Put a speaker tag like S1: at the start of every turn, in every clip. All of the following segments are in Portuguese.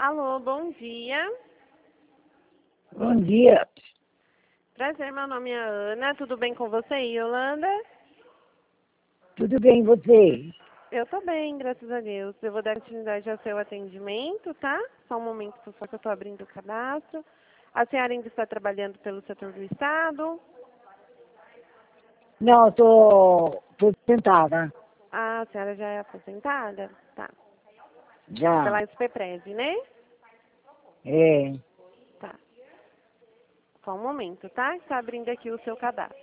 S1: Alô, bom dia.
S2: Bom dia.
S1: Prazer, meu nome é Ana. Tudo bem com você, Yolanda?
S2: Tudo bem, você?
S1: Eu tô bem, graças a Deus. Eu vou dar continuidade ao seu atendimento, tá? Só um momento, por favor, que eu tô abrindo o cadastro. A senhora ainda está trabalhando pelo setor do Estado?
S2: Não, tô sentada.
S1: Ah, a senhora já é aposentada? Tá.
S2: Já.
S1: Pela SPPREV, né?
S2: É.
S1: Tá. Só um momento, tá? Está abrindo aqui o seu cadastro.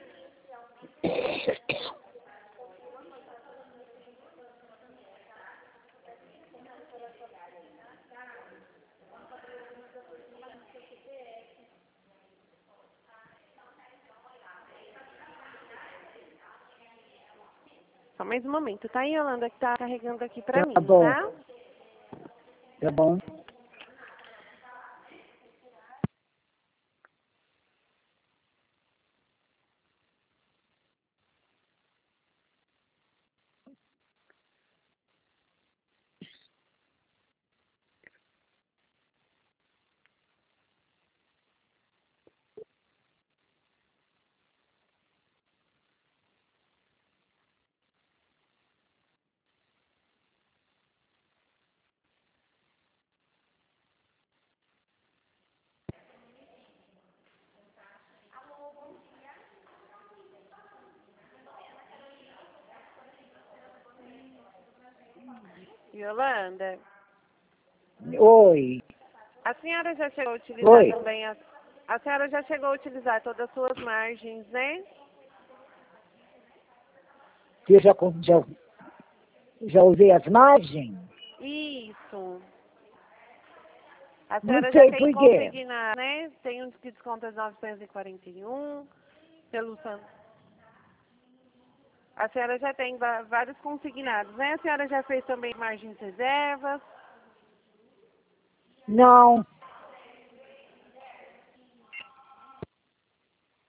S1: Só mais um momento, tá, Yolanda, que tá carregando aqui pra
S2: Tá
S1: mim,
S2: bom.
S1: tá?
S2: Tá bom.
S1: Yolanda,
S2: Oi.
S1: a senhora já chegou a utilizar
S2: Oi.
S1: também a senhora já chegou a utilizar todas as suas margens, né?
S2: Você já usei as margens?
S1: Isso. A
S2: Não
S1: senhora já
S2: sei
S1: tem
S2: por quê.
S1: consignado, né? Tem um que desconta 941 pelo A senhora já tem vários consignados, né? A senhora já fez também margens reservas.
S2: Não.